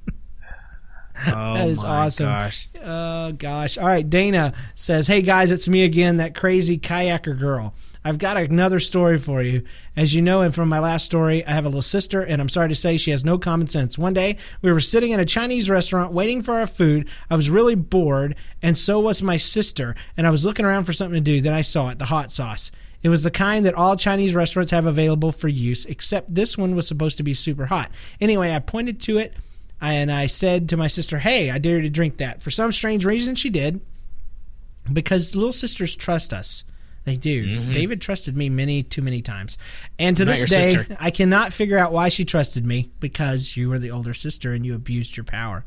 Oh, that is awesome. Gosh. Oh, gosh. All right, Dana says, hey, guys, it's me again, that crazy kayaker girl. I've got another story for you. As you know, and from my last story, I have a little sister, and I'm sorry to say she has no common sense. One day, we were sitting in a Chinese restaurant waiting for our food. I was really bored, and so was my sister, and I was looking around for something to do. Then I saw it, the hot sauce. It was the kind that all Chinese restaurants have available for use, except this one was supposed to be super hot. Anyway, I pointed to it, and I said to my sister, hey, I dare you to drink that. For some strange reason, she did, because little sisters trust us. They do. Mm-hmm. David trusted me too many times. And to this day, sister. I cannot figure out why she trusted me, because you were the older sister and you abused your power.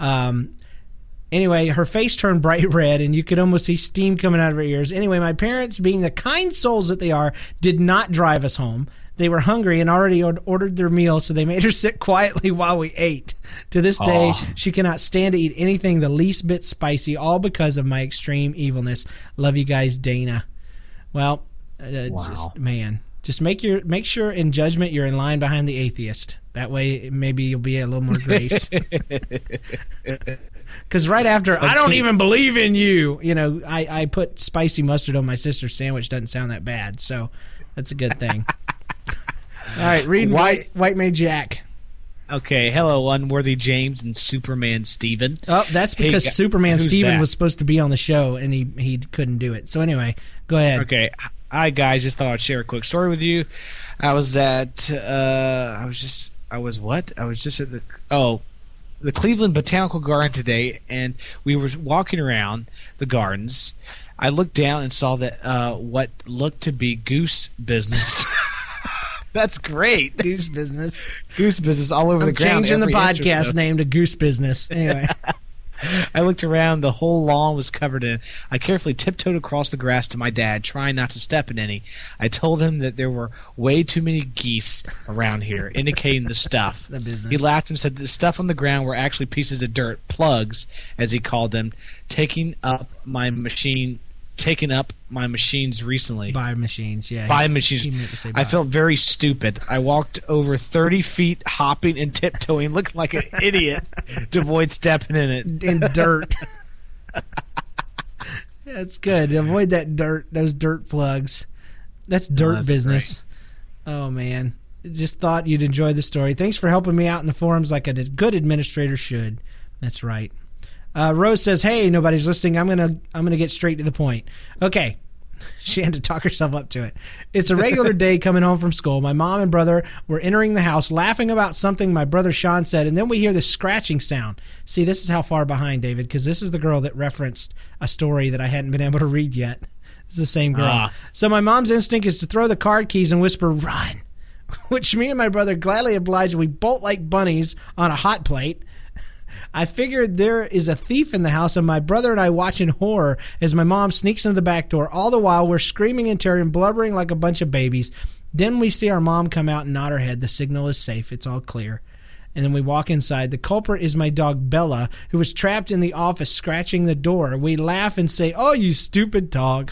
Anyway, her face turned bright red, and you could almost see steam coming out of her ears. Anyway, my parents, being the kind souls that they are, did not drive us home. They were hungry and already ordered their meal, so they made her sit quietly while we ate. To this day, she cannot stand to eat anything the least bit spicy, all because of my extreme evilness. Love you guys, Dana. Well, just make sure in judgment you're in line behind the atheist. That way, maybe you'll be a little more grace. Because right after, I don't even believe in you. You know, I put spicy mustard on my sister's sandwich. Doesn't sound that bad, so that's a good thing. All right, read White Mage Jack. Okay, hello, Unworthy James and Superman Steven. Oh, that's because Superman Steven was supposed to be on the show, and he couldn't do it. So anyway, go ahead. Okay, hi guys, just thought I'd share a quick story with you. I was at the Cleveland Botanical Garden today, and we were walking around the gardens. I looked down and saw that what looked to be goose business. That's great. Goose business. Goose business all over the ground. Changing the podcast name to Goose Business. Anyway. I looked around. The whole lawn was covered in it. I carefully tiptoed across the grass to my dad, trying not to step in any. I told him that there were way too many geese around here, indicating the stuff. The business. He laughed and said the stuff on the ground were actually pieces of dirt, plugs, as he called them, taking up my machines recently. By machines, yeah. By machines. He meant to say by. I felt very stupid. I walked over 30 feet, hopping and tiptoeing, looking like an idiot to avoid stepping in it. In dirt. That's good. Avoid that dirt, those dirt plugs. That's dirt business. Great. Oh, man. Just thought you'd enjoy the story. Thanks for helping me out in the forums like a good administrator should. That's right. Rose says, hey, nobody's listening. I'm gonna get straight to the point. Okay. She had to talk herself up to it. It's a regular day coming home from school. My mom and brother were entering the house laughing about something my brother Sean said, and then we hear this scratching sound. See, this is how far behind, David, because this is the girl that referenced a story that I hadn't been able to read yet. It's the same girl. So my mom's instinct is to throw the card keys and whisper, "Run," which me and my brother gladly oblige. We bolt like bunnies on a hot plate. I figured there is a thief in the house, and my brother and I watch in horror as my mom sneaks into the back door. All the while, we're screaming in terror and blubbering like a bunch of babies. Then we see our mom come out and nod her head. The signal is safe. It's all clear. And then we walk inside. The culprit is my dog, Bella, who was trapped in the office scratching the door. We laugh and say, "Oh, you stupid dog."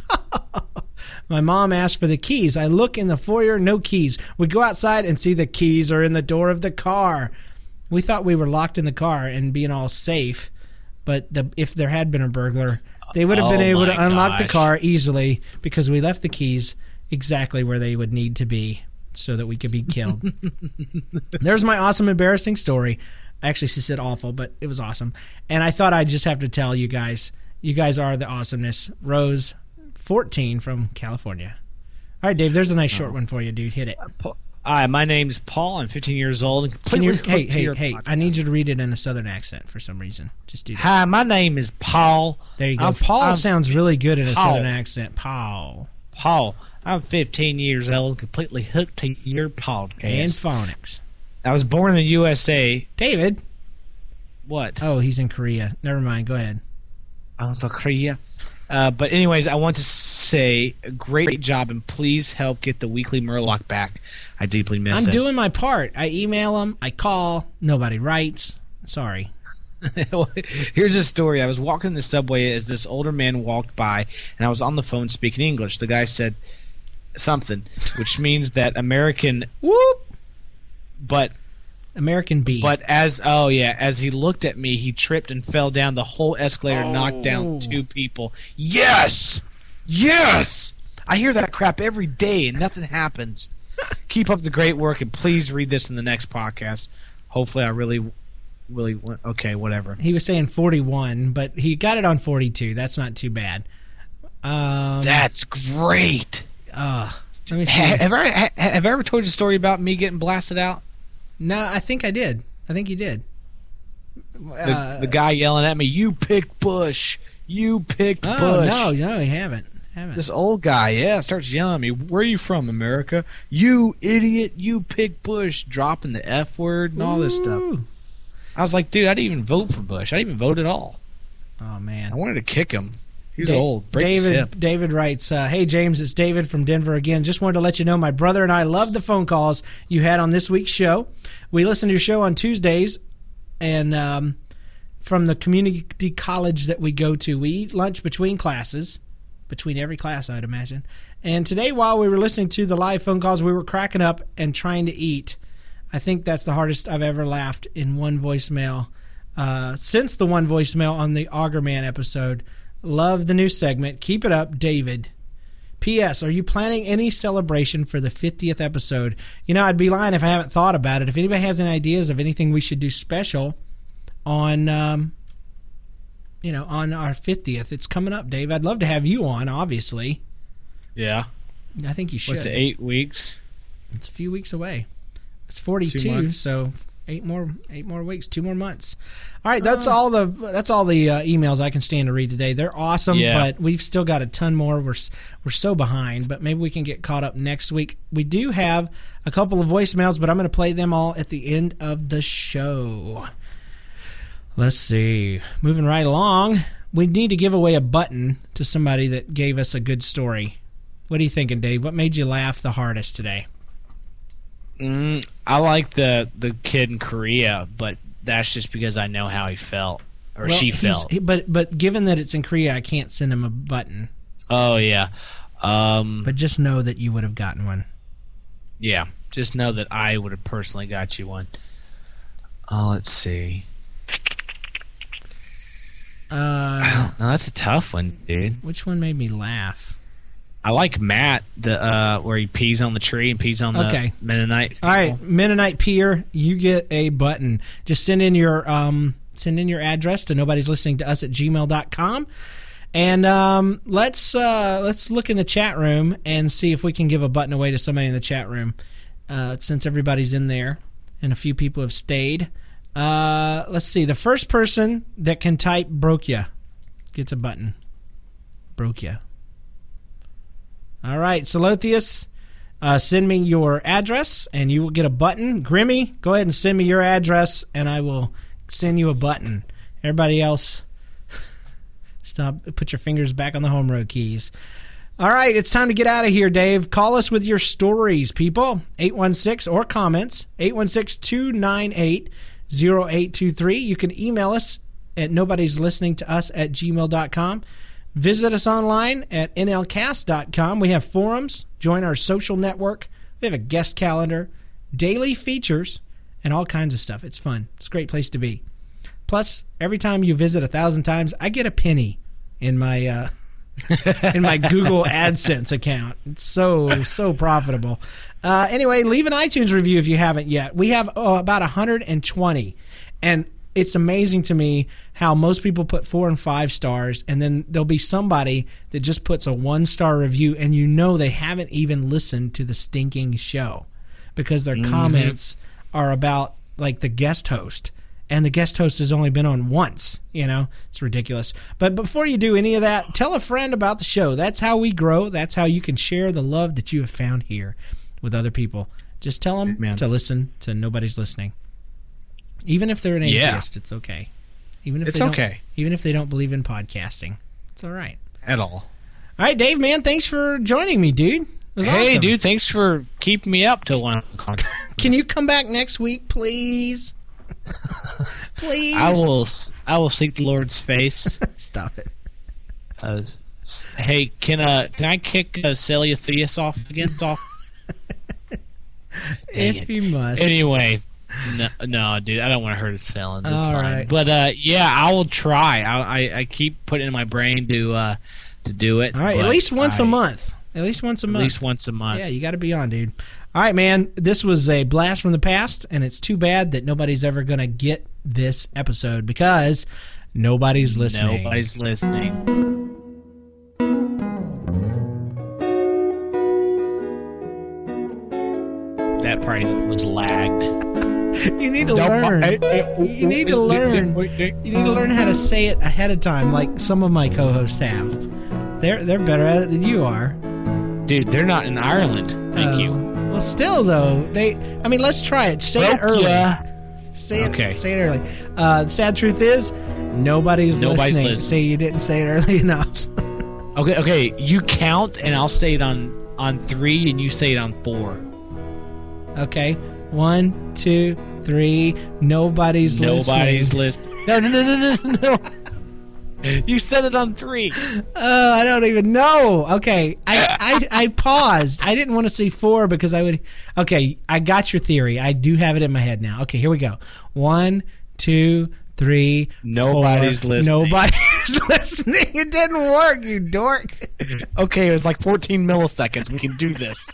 My mom asks for the keys. I look in the foyer, no keys. We go outside and see the keys are in the door of the car. We thought we were locked in the car and being all safe, but if there had been a burglar, they would have been able to unlock the car easily because we left the keys exactly where they would need to be so that we could be killed. There's my awesome, embarrassing story. Actually, she said awful, but it was awesome. And I thought I'd just have to tell you guys are the awesomeness. Rose, 14 from California. All right, Dave, there's a nice short one for you, dude. Hit it. Hi, my name's Paul. I'm 15 years old. And hey, I need you to read it in a southern accent for some reason. Just do that. Hi, my name is Paul. There you go. Paul sounds really good in a southern accent. Paul, I'm 15 years old, completely hooked to your podcast. And phonics. I was born in the USA. David. What? Oh, he's in Korea. Never mind. Go ahead. Oh, the Korea. But anyways, I want to say great job, and please help get the weekly Murloc back. I deeply miss it. I'm doing my part. I email them. I call. Nobody writes. Sorry. Here's a story. I was walking the subway as this older man walked by, and I was on the phone speaking English. The guy said something, which means that American whoop, but American B. But as he looked at me, he tripped and fell down the whole escalator, knocked down 2 people. Yes! I hear that crap every day, and nothing happens. Keep up the great work, and please read this in the next podcast. Hopefully, I really okay, whatever. He was saying 41, but he got it on 42. That's not too bad. That's great. Let me see. Have I ever told you a story about me getting blasted out? No, I think I did. I think you did. The guy yelling at me, "You picked Bush. You picked Bush." No, you haven't. This old guy, starts yelling at me, "Where are you from, America? You idiot. You picked Bush." Dropping the F word and all this stuff. I was like, dude, I didn't even vote for Bush. I didn't even vote at all. Oh, man. I wanted to kick him. He's old. Break his hip. David writes, "Hey, James, it's David from Denver again. Just wanted to let you know my brother and I love the phone calls you had on this week's show. We listen to your show on Tuesdays, and from the community college that we go to, we eat lunch between classes, between every class, I'd imagine. And today, while we were listening to the live phone calls, we were cracking up and trying to eat. I think that's the hardest I've ever laughed in one voicemail since the one voicemail on the Auger Man episode. Love the new segment. Keep it up, David. P.S. Are you planning any celebration for the 50th episode? You know, I'd be lying if I haven't thought about it. If anybody has any ideas of anything we should do special on, on our 50th, it's coming up, Dave. I'd love to have you on, obviously. Yeah. I think you should. What's it, 8 weeks? It's a few weeks away. It's 42, so 8 more weeks, 2 more months. All right, that's all the emails I can stand to read today. They're awesome, but we've still got a ton more. We're so behind, but maybe we can get caught up next week. We do have a couple of voicemails, but I'm going to play them all at the end of the show. Let's see. Moving right along, we need to give away a button to somebody that gave us a good story. What are you thinking, Dave? What made you laugh the hardest today? I like the kid in Korea, but that's just because I know how he felt or she felt. But given that it's in Korea, I can't send him a button. Oh yeah, but just know that you would have gotten one. Yeah, just know that I would have personally got you one. Let's see. No, that's a tough one, dude. Which one made me laugh? I like Matt, where he pees on the tree and pees on the Mennonite people. All right, Mennonite peer, you get a button. Just send in your address to nobodyslisteningtous@gmail.com, And let's look in the chat room and see if we can give a button away to somebody in the chat room, since everybody's in there and a few people have stayed. Let's see. The first person that can type "broke ya" gets a button. Broke ya. All right, Salotheus, send me your address and you will get a button. Grimmy, go ahead and send me your address and I will send you a button. Everybody else, stop. Put your fingers back on the home row keys. All right, it's time to get out of here, Dave. Call us with your stories, people. 816 or comments. 816-298-0823. You can email us at nobodieslisteningtous@gmail.com. Visit us online at nlcast.com. We have forums. Join our social network. We have a guest calendar, daily features, and all kinds of stuff. It's fun. It's a great place to be. Plus, every time you visit 1,000 times, I get a penny in my in my Google AdSense account. It's so profitable. Anyway, leave an iTunes review if you haven't yet. We have about 120, and it's amazing to me how most people put 4 and 5 stars, and then there'll be somebody that just puts a 1-star review, and you know they haven't even listened to the stinking show because their comments are about like the guest host, and the guest host has only been on once. It's ridiculous. But before you do any of that, tell a friend about the show. That's how we grow. That's how you can share the love that you have found here with other people. Just tell them to listen to Nobody's Listening. Even if they're an atheist, it's okay. Even if Even if they don't believe in podcasting, it's all right. At all. All right, Dave, man, thanks for joining me, dude. It was awesome. Dude, thanks for keeping me up till 1 o'clock. Can you come back next week, please? Please. I will seek the Lord's face. Stop it. Hey, can I kick Celia Theus off again? If you must. Anyway. No, dude, I don't want to hurt his feelings. It's fine. Right. But yeah, I will try. I keep putting it in my brain to do it. All right, at least once a month. At least once a month. Yeah, you got to be on, dude. All right, man. This was a blast from the past, and it's too bad that nobody's ever going to get this episode because nobody's listening. Nobody's listening. That party was lagged. You need to learn. You need to learn. You need to learn how to say it ahead of time, like some of my co-hosts have. They're better at it than you are. Dude, they're not in Ireland. Thank you. Well, still though, let's try it. Say it early. Say it early. The sad truth is, nobody's listening. Say you didn't say it early enough. Okay. You count, and I'll say it on 3, and you say it on 4. Okay. 1, 2, 3. Nobody's listening. No. You said it on 3. I don't even know. Okay, I paused. I didn't want to say 4 because I would. Okay, I got your theory. I do have it in my head now. Okay, here we go. 1, 2, 3. Nobody's 4. listening. Nobody's listening. It didn't work, you dork. Okay, it was like 14 milliseconds. We can do this.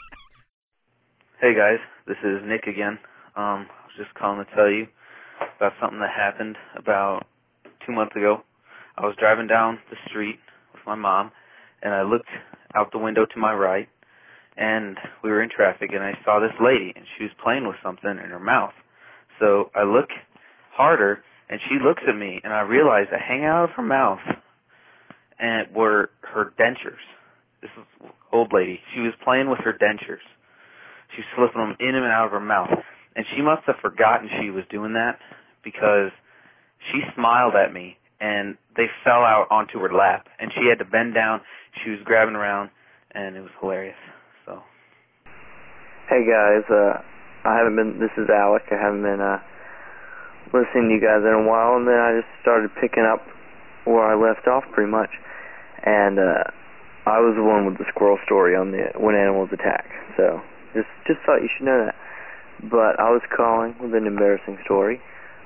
Hey guys, this is Nick again. I was just calling to tell you about something that happened about 2 months ago. I was driving down the street with my mom, and I looked out the window to my right, and we were in traffic, and I saw this lady, and she was playing with something in her mouth. So I look harder, and she looks at me, and I realize that hanging out of her mouth and were her dentures. This is an old lady. She was playing with her dentures. She was slipping them in and out of her mouth. And she must have forgotten she was doing that because she smiled at me, and they fell out onto her lap. And she had to bend down. She was grabbing around, and it was hilarious. So. Hey, guys. This is Alec. I haven't been listening to you guys in a while, and then I just started picking up where I left off pretty much. And I was the one with the squirrel story on the when animals attack. So just thought you should know that. But I was calling with an embarrassing story.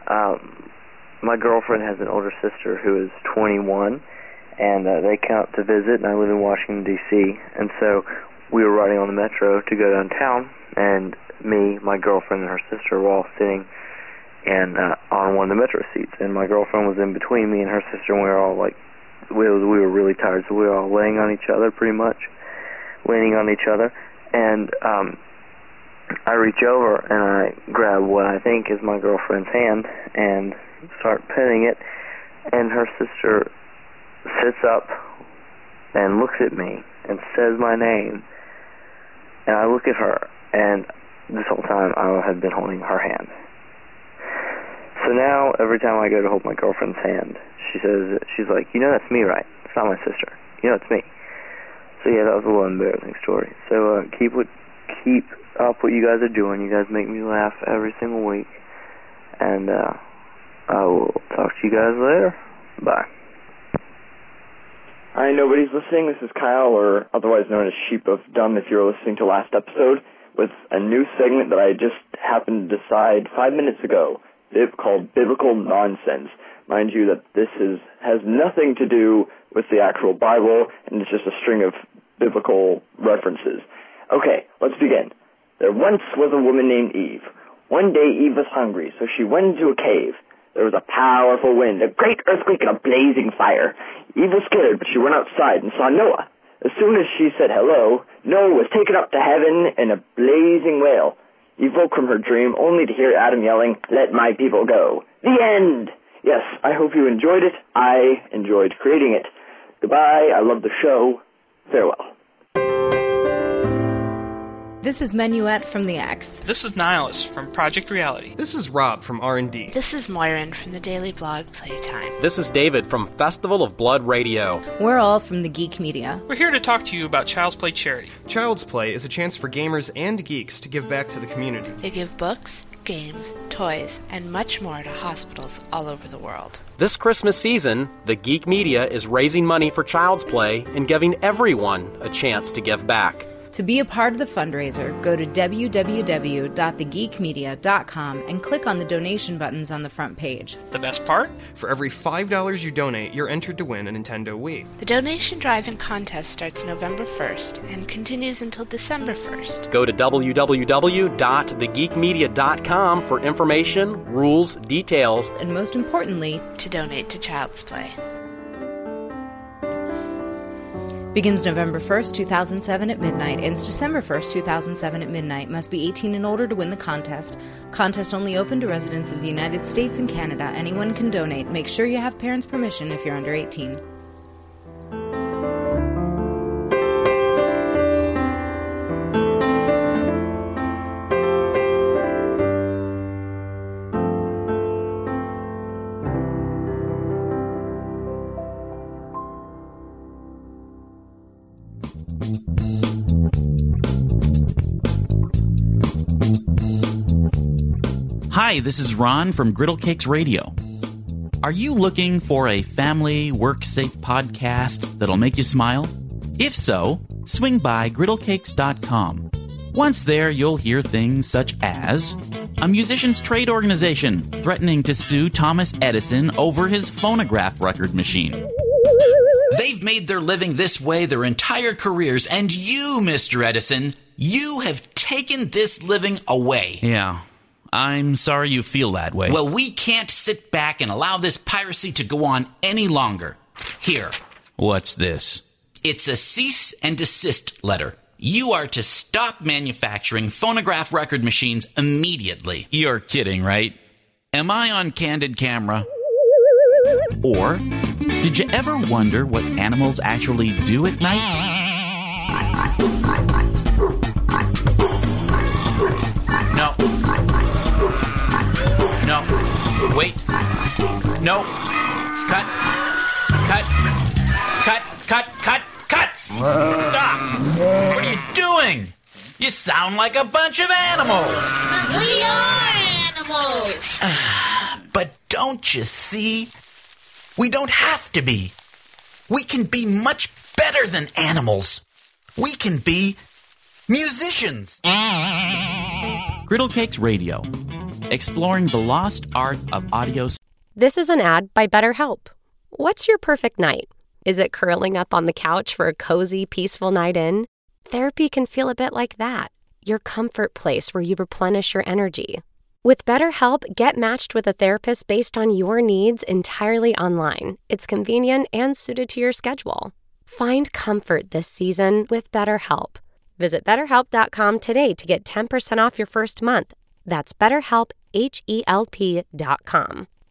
My girlfriend has an older sister who is 21, and they came up to visit, and I live in Washington, D.C., and so we were riding on the metro to go downtown, and me, my girlfriend, and her sister were all sitting on one of the metro seats, and my girlfriend was in between me and her sister, and we were all, like, we were really tired, so we were all laying on each other, pretty much, leaning on each other, and I reach over and I grab what I think is my girlfriend's hand and start petting it, and her sister sits up and looks at me and says my name, and I look at her, and this whole time I had been holding her hand. So now every time I go to hold my girlfriend's hand, she's like, you know that's me, right? It's not my sister. You know it's me. So yeah, that was a little embarrassing story. So keep up what you guys are doing. You guys make me laugh every single week, and I will talk to you guys later. Bye. Hi, nobody's listening. This is Kyle, or otherwise known as Sheep of Dumb if you're listening to last episode, with a new segment that I just happened to decide 5 minutes ago called Biblical Nonsense. Mind you that this has nothing to do with the actual Bible, and it's just a string of biblical references. Okay, let's begin. There once was a woman named Eve. One day Eve was hungry, so she went into a cave. There was a powerful wind, a great earthquake, and a blazing fire. Eve was scared, but she went outside and saw Noah. As soon as she said hello, Noah was taken up to heaven in a blazing whale. Eve woke from her dream only to hear Adam yelling, "Let my people go." The end! Yes, I hope you enjoyed it. I enjoyed creating it. Goodbye, I love the show. Farewell. This is Menuet from The X. This is Nihilus from Project Reality. This is Rob from R&D. This is Moirin from the Daily Blog Playtime. This is David from Festival of Blood Radio. We're all from the Geek Media. We're here to talk to you about Child's Play Charity. Child's Play is a chance for gamers and geeks to give back to the community. They give books, games, toys, and much more to hospitals all over the world. This Christmas season, the Geek Media is raising money for Child's Play and giving everyone a chance to give back. To be a part of the fundraiser, go to www.thegeekmedia.com and click on the donation buttons on the front page. The best part? For every $5 you donate, you're entered to win a Nintendo Wii. The donation drive and contest starts November 1st and continues until December 1st. Go to www.thegeekmedia.com for information, rules, details, and most importantly, to donate to Child's Play. Begins November 1st, 2007 at midnight. Ends December 1st, 2007 at midnight. Must be 18 and older to win the contest. Contest only open to residents of the United States and Canada. Anyone can donate. Make sure you have parents' permission if you're under 18. Hi, this is Ron from Griddle Cakes Radio. Are you looking for a family, work-safe podcast that'll make you smile? If so, swing by griddlecakes.com. Once there, you'll hear things such as a musicians' trade organization threatening to sue Thomas Edison over his phonograph record machine. They've made their living this way their entire careers, and you, Mr. Edison, you have taken this living away. Yeah. I'm sorry you feel that way. Well, we can't sit back and allow this piracy to go on any longer. Here. What's this? It's a cease and desist letter. You are to stop manufacturing phonograph record machines immediately. You're kidding, right? Am I on candid camera? Or, did you ever wonder what animals actually do at night? No. No. Wait. No. Cut. Cut. Cut. Cut. Cut. Cut. Stop. What are you doing? You sound like a bunch of animals. But we are animals. But don't you see? We don't have to be. We can be much better than animals. We can be musicians. Griddle Cakes Radio, exploring the lost art of audio. This is an ad by BetterHelp. What's your perfect night? Is it curling up on the couch for a cozy, peaceful night in? Therapy can feel a bit like that. Your comfort place where you replenish your energy. With BetterHelp, get matched with a therapist based on your needs entirely online. It's convenient and suited to your schedule. Find comfort this season with BetterHelp. Visit BetterHelp.com today to get 10% off your first month. That's BetterHelp, HELP.com.